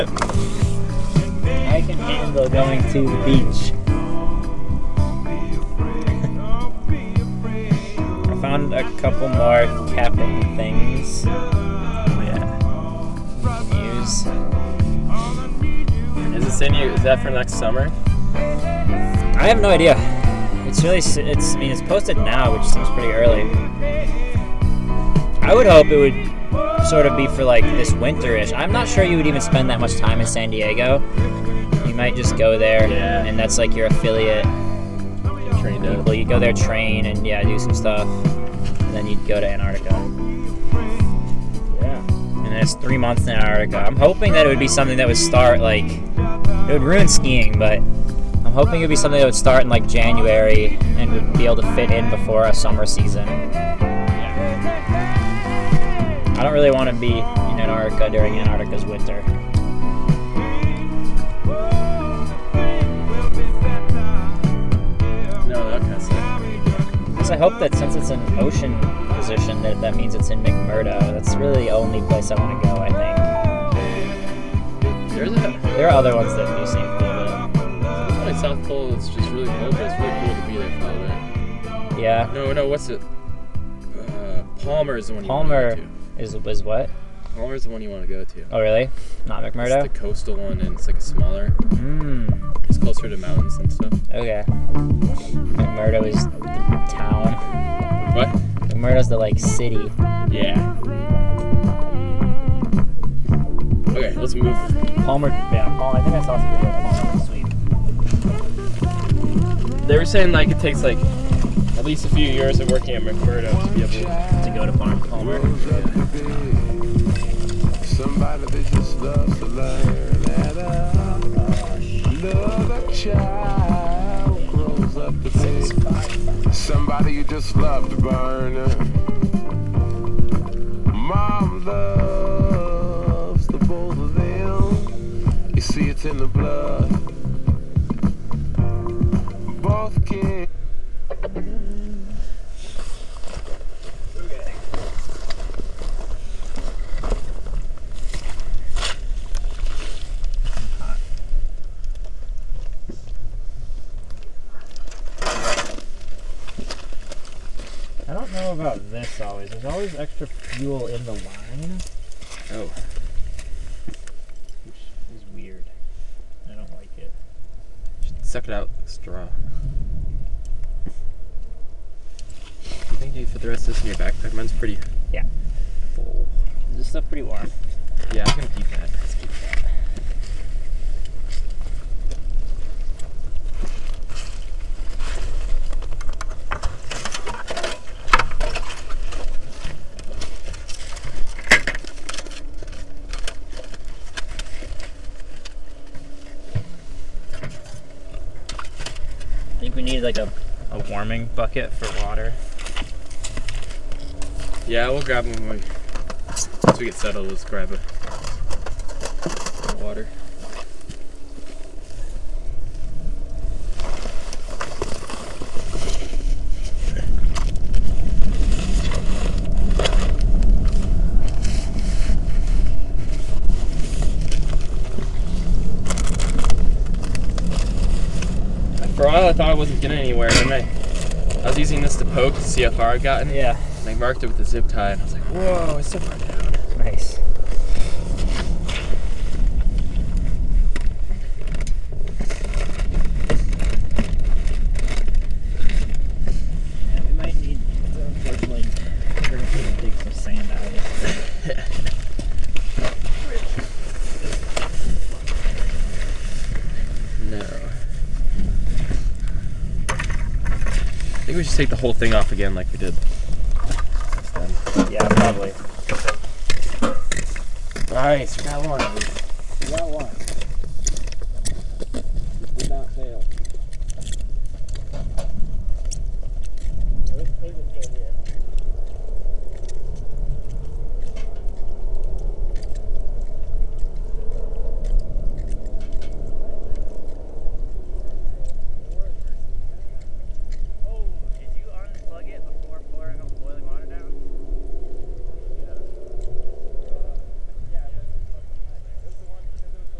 I can handle going to the beach. I found a couple more capping things. Use. Is it saying is that for next summer? I have no idea. It's really, I mean, it's posted now, which seems pretty early. I would hope it would sort of be for like this winter-ish. I'm not sure you would even spend that much time in San Diego. You might just go there, and that's like your affiliate people. You go there, train, and do some stuff, and then you'd go to Antarctica. Yeah. And it's 3 months in Antarctica. I'm hoping that it would be something that would start like, it would ruin skiing, but I'm hoping it would be something that would start in like January and would be able to fit in before a summer season. I don't really want to be in Antarctica during Antarctica's winter. No, that kind of sucks. Because I hope that since it's an ocean position, that means it's in McMurdo. That's really the only place I want to go, I think. There are other ones that do seem cool, but South Pole, it's just really cold, but it's really cool to be there for a little bit. Yeah. No, what's it? Palmer is the one you Palmer want to go to. is what? Palmer is the one you want to go to. Oh, really? Not McMurdo? It's the coastal one, and it's like a smaller. Mm. It's closer to mountains and stuff. Okay. McMurdo is the town. What? McMurdo's the, like, city. Yeah. Okay, let's move. Palmer, Palmer. I think I saw some video of Palmer. Sweet. They were saying like it takes like at least a few years of working at McMurdo to be able to go to Palmer. Somebody that just loves to learn at another child grows up to be somebody you just love to burn. Mom loves the both of them. You see it's in the blood. Both can. I don't know about this always. There's always extra fuel in the line. Oh. Which is weird. I don't like it. Suck it out with a straw. You think you fit the rest of this in your backpack? Mine's pretty full. Is this stuff pretty warm? Yeah, I'm gonna keep that. Let's keep that. I think we need like a warming bucket for water. Yeah, we'll grab them when once we get settled. Let's grab a water. For a while I thought I wasn't getting anywhere, and I was using this to poke to see how far I'd gotten. Yeah. And I marked it with a zip tie, and I was like, whoa, it's so far down. Nice. Yeah, we might need to, unfortunately, we're going to need to dig some sand out of this. No. I think we should take the whole thing off again like we did. Yeah, probably. Alright, so we got one. We got one.